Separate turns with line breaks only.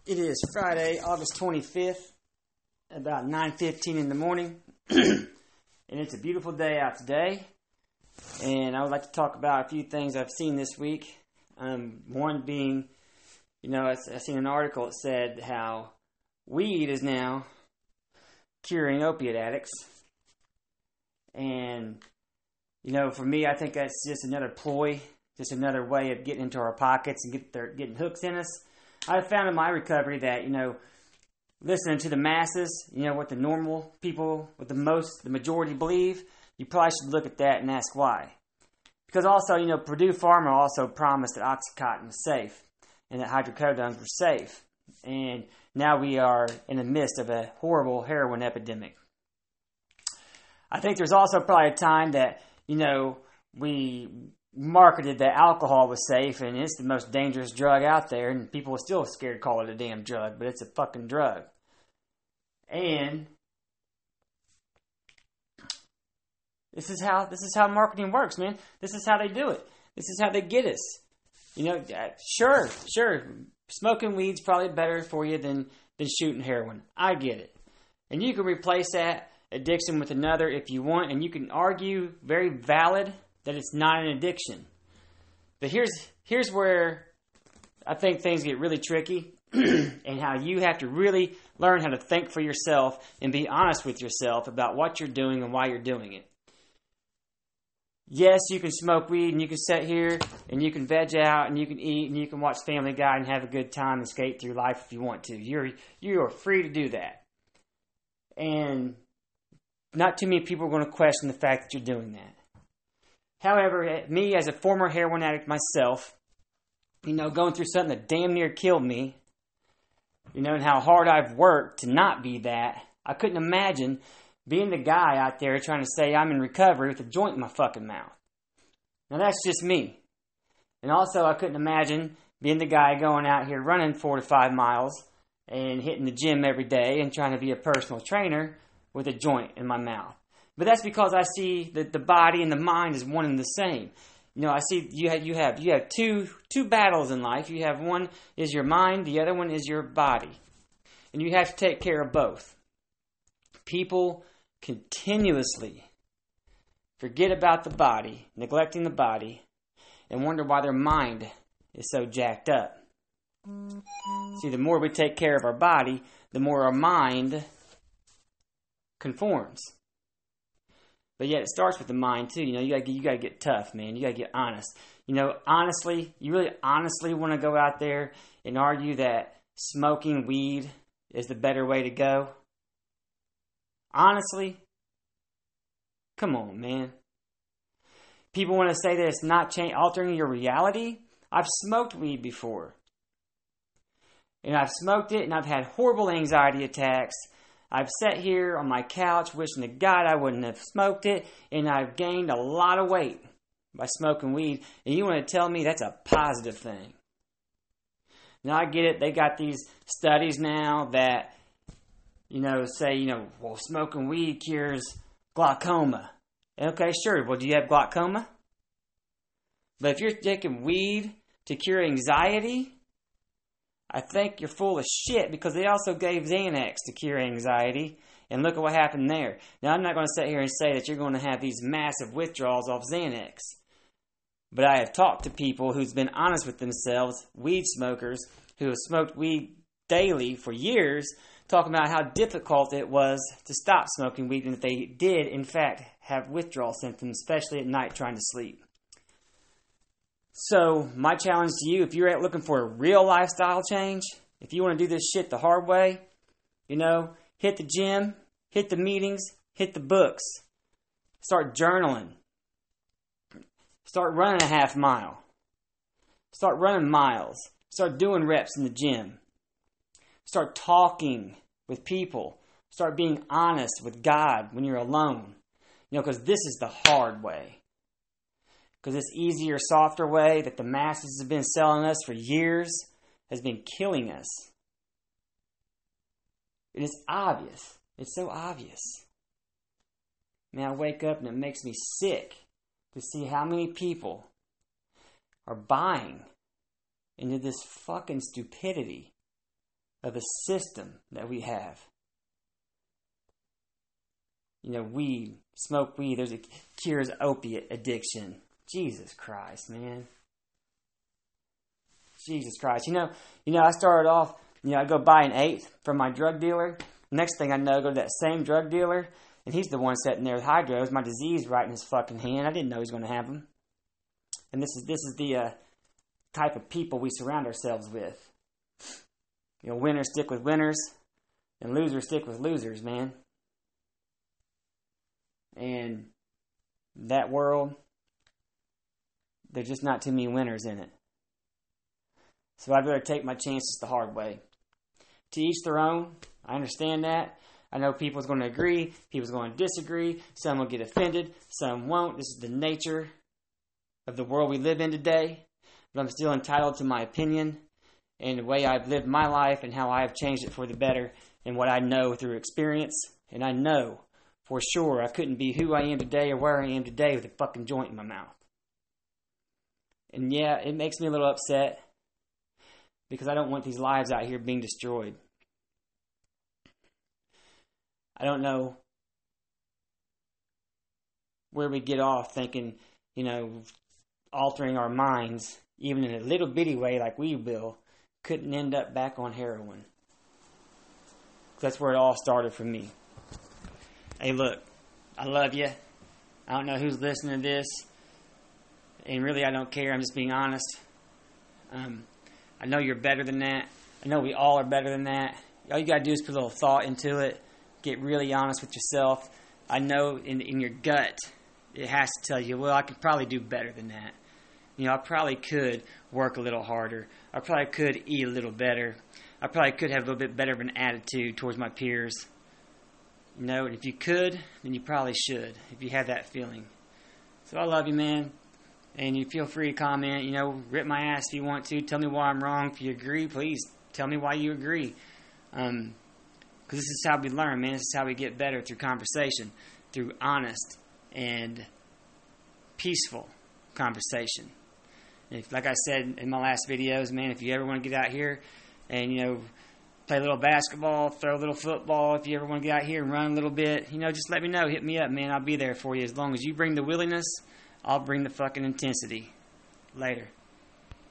It is Friday, August 25th, about 9:15 in the morning, and it's a beautiful day out today. And I would like to talk about a few things I've seen this week. One being, I seen an article that said how weed is now curing opiate addicts. And, for me, I think that's just another ploy, just another way of getting into our pockets and getting hooks in us. I've found in my recovery that, listening to the masses, what the normal people with the majority believe, you probably should look at that and ask why. Because also, Purdue Pharma also promised that Oxycontin was safe and that hydrocodones were safe. And now we are in the midst of a horrible heroin epidemic. I think there's also probably a time that, we marketed that alcohol was safe and it's the most dangerous drug out there, and people are still scared to call it a damn drug, but it's a fucking drug. And this is how marketing works, man. This is how they do it. This is how they get us. Sure, smoking weed's probably better for you than shooting heroin. I get it. And you can replace that addiction with another if you want, and you can argue very valid that it's not an addiction. But here's where I think things get really tricky and how you have to really learn how to think for yourself and be honest with yourself about what you're doing and why you're doing it. Yes, you can smoke weed and you can sit here and you can veg out and you can eat and you can watch Family Guy and have a good time and skate through life if you want to. You are free to do that. And not too many people are going to question the fact that you're doing that. However, me as a former heroin addict myself, going through something that damn near killed me, and how hard I've worked to not be that, I couldn't imagine being the guy out there trying to say I'm in recovery with a joint in my fucking mouth. Now that's just me. And also I couldn't imagine being the guy going out here running 4 to 5 miles and hitting the gym every day and trying to be a personal trainer with a joint in my mouth. But that's because I see that the body and the mind is one and the same. I see you have two battles in life. You have one is your mind, the other one is your body. And you have to take care of both. People continuously forget about the body, neglecting the body, and wonder why their mind is so jacked up. See, the more we take care of our body, the more our mind conforms. But yet it starts with the mind too. You gotta get tough, man. You gotta get honest. Honestly, you really honestly want to go out there and argue that smoking weed is the better way to go? Honestly? Come on, man. People want to say that it's not altering your reality. I've smoked weed before. And I've smoked it and I've had horrible anxiety attacks. I've sat here on my couch wishing to God I wouldn't have smoked it, and I've gained a lot of weight by smoking weed, and you want to tell me that's a positive thing. Now I get it, they got these studies now that, say, smoking weed cures glaucoma. Okay, sure, well, do you have glaucoma? But if you're taking weed to cure anxiety, I think you're full of shit, because they also gave Xanax to cure anxiety, and look at what happened there. Now, I'm not going to sit here and say that you're going to have these massive withdrawals off Xanax, but I have talked to people who's been honest with themselves, weed smokers, who have smoked weed daily for years, talking about how difficult it was to stop smoking weed, and that they did, in fact, have withdrawal symptoms, especially at night trying to sleep. So, my challenge to you, if you're looking for a real lifestyle change, if you want to do this shit the hard way, hit the gym, hit the meetings, hit the books, start journaling, start running a half mile, start running miles, start doing reps in the gym, start talking with people, start being honest with God when you're alone, because this is the hard way. Because this easier, softer way that the masses have been selling us for years has been killing us. And it's obvious. It's so obvious. Man, I wake up and it makes me sick to see how many people are buying into this fucking stupidity of the system that we have. You know, weed, smoke weed, there's a cures opiate addiction. Jesus Christ, man. Jesus Christ. You know, I started off, I go buy an eighth from my drug dealer. Next thing I know, I go to that same drug dealer, and he's the one sitting there with hydros, my disease right in his fucking hand. I didn't know he was going to have them. And this is the type of people we surround ourselves with. You know, winners stick with winners, and losers stick with losers, man. And that world, there's just not too many winners in it. So I'd rather take my chances the hard way. To each their own. I understand that. I know people's going to agree. People's going to disagree. Some will get offended. Some won't. This is the nature of the world we live in today. But I'm still entitled to my opinion and the way I've lived my life and how I have changed it for the better and what I know through experience. And I know for sure I couldn't be who I am today or where I am today with a fucking joint in my mouth. And yeah, it makes me a little upset because I don't want these lives out here being destroyed. I don't know where we get off thinking, altering our minds, even in a little bitty way like we will, couldn't end up back on heroin. That's where it all started for me. Hey, look, I love you. I don't know who's listening to this. And really, I don't care. I'm just being honest. I know you're better than that. I know we all are better than that. All you got to do is put a little thought into it. Get really honest with yourself. I know in your gut, it has to tell you, well, I could probably do better than that. I probably could work a little harder. I probably could eat a little better. I probably could have a little bit better of an attitude towards my peers. And if you could, then you probably should, if you have that feeling. So I love you, man. And you feel free to comment, rip my ass if you want to. Tell me why I'm wrong. If you agree, please tell me why you agree. Because this is how we learn, man. This is how we get better, through conversation, through honest and peaceful conversation. If, like I said in my last videos, man, if you ever want to get out here and, play a little basketball, throw a little football, if you ever want to get out here and run a little bit, just let me know. Hit me up, man. I'll be there for you. As long as you bring the willingness, I'll bring the fucking intensity. Later.